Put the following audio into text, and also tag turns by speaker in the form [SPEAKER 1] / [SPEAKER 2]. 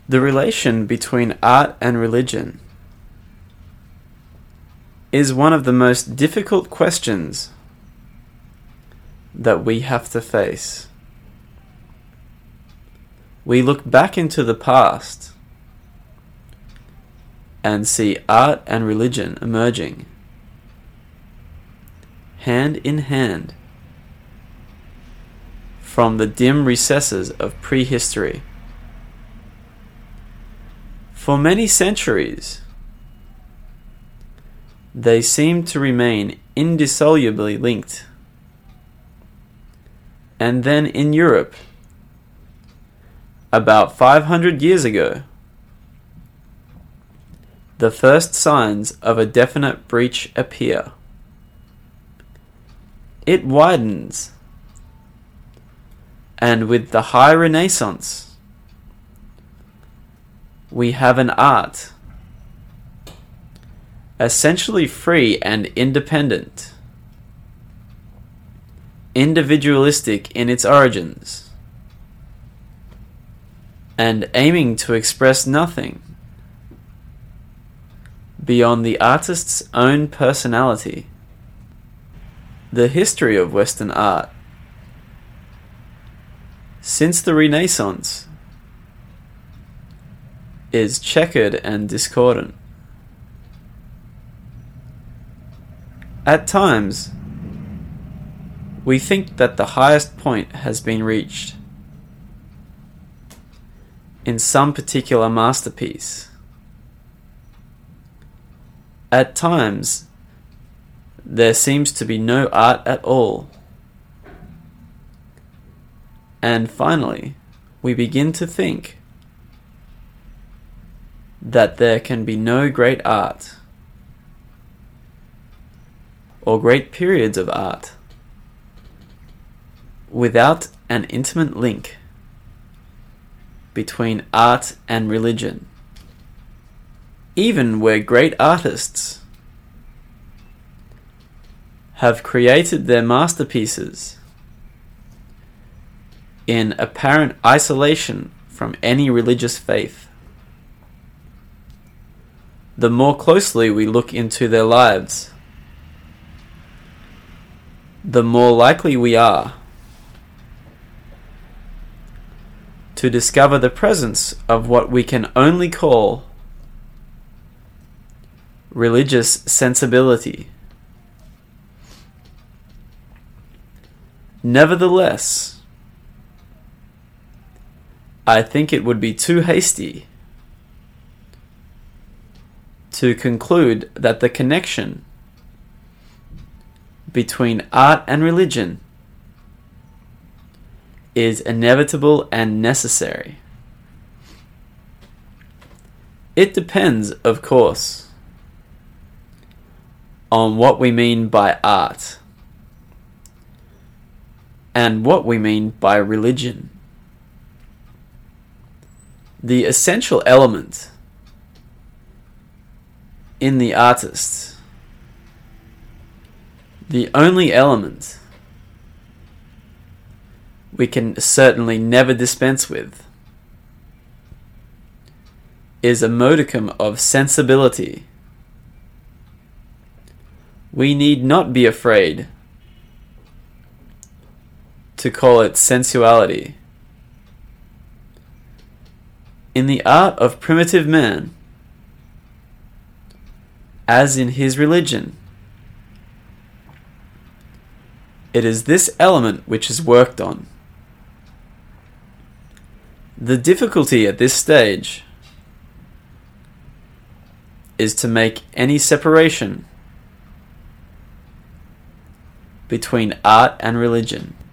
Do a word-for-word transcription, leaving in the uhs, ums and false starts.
[SPEAKER 1] The relation between art and religion is one of the most difficult questions that we have to face. We look back into the past and see art and religion emerging hand in hand from the dim recesses of prehistory. For many centuries, they seem to remain indissolubly linked. And then in Europe, about five hundred years ago, the first signs of a definite breach appear. It widens, and with the High Renaissance, we have an art essentially free and independent, individualistic in its origins, and aiming to express nothing beyond the artist's own personality. The history of Western art since the Renaissance is checkered and discordant. At times, we think that the highest point has been reached in some particular masterpiece. At times, there seems to be no art at all. And finally, we begin to think that there can be no great art or great periods of art without an intimate link between art and religion. Even where great artists have created their masterpieces in apparent isolation from any religious faith, the more closely we look into their lives, the more likely we are to discover the presence of what we can only call religious sensibility. Nevertheless, I think it would be too hasty to conclude that the connection between art and religion is inevitable and necessary. It depends, of course, on what we mean by art and what we mean by religion. The essential element in the artist, the only element we can certainly never dispense with, is a modicum of sensibility. We need not be afraid to call it sensuality. In the art of primitive man, as in his religion, it is this element which is worked on. The difficulty at this stage is to make any separation between art and religion.